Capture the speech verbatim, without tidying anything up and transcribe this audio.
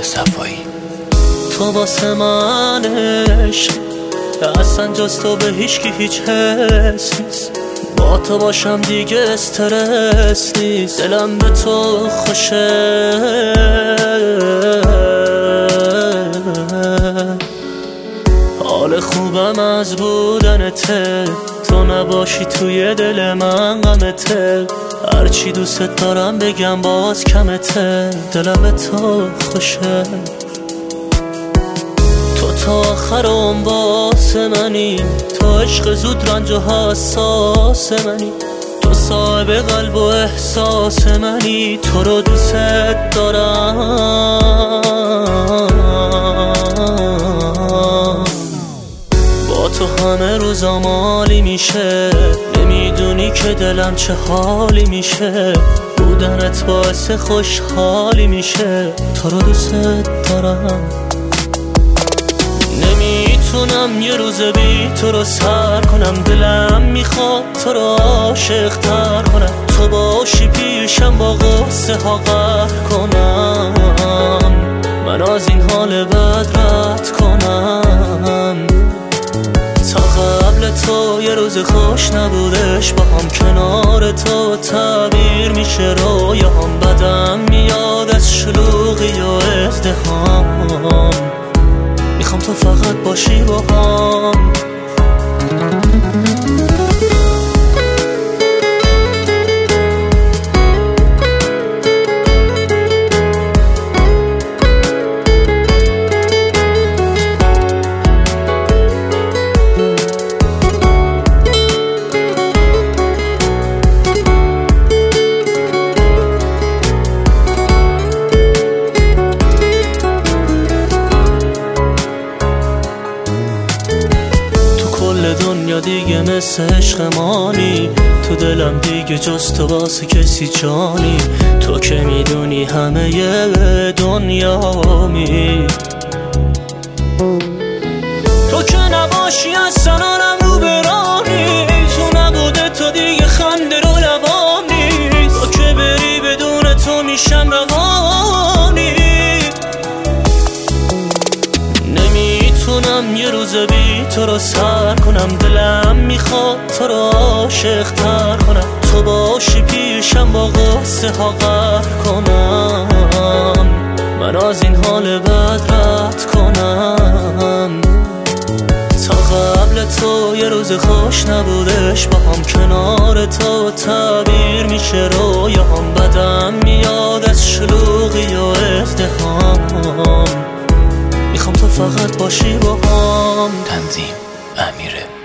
صفایی. تو واسه من عشق، اصلا جز تو به هیچ کی هیچ حس نیست. با تو باشم دیگه استرس نیست. دلم به تو خوشه، حال خوبم از بودنته. تو نباشی توی دل من غمته. هرچی دوست دارم بگم باز کمته. دلم به تو خوشه. تو تا آخر اون واسه منی. تو عشق زود رنج و حساس منی. تو صاحب قلب و احساس منی. تو رو دوست دارم. با تو همه روزام عالی میشه. نمیدونی که دلم چه حالی میشه. بودنت باعث خوشحالی میشه. تو رو دوست دارم. نمیتونم یه روز بی تو رو سر کنم. دلم میخواد تو رو عاشق تر کنم. تو باشی پیشم با غصه ها قهر کنم. من از این حال بد رد کنم. تا قبل تو یه روز خوش نبودش. با هم کنار تو تعبیر میشه رویام. بدم میاد از شلوغی و ازدحام. میخوام تو فقط باشی با هم. دنیا دیگه مثل عشق مانی. تو دلم دیگه جز تو واسه کسی جانی. تو که میدونی همه دنیامی. تو که نباشی اصلا آرم رو برانی. تو نبوده تو دیگه خنده رو لبام نیست. تو که بری بدون تو میشم روانی. نمیتونم یه روز بی تو رو سر کنم. دلم میخواد تو رو عاشق تر کنم. تو باشی پیشم با غصه ها قهر کنم. من از این حال بد رد کنم. تا قبل تو یه روز خوش نبودش. با هم کنار تو تعبیر میشه رویام. بدم میاد از شلوغی و ازدحام. میخوام تو فقط باشی با هم. تنظیم امیره.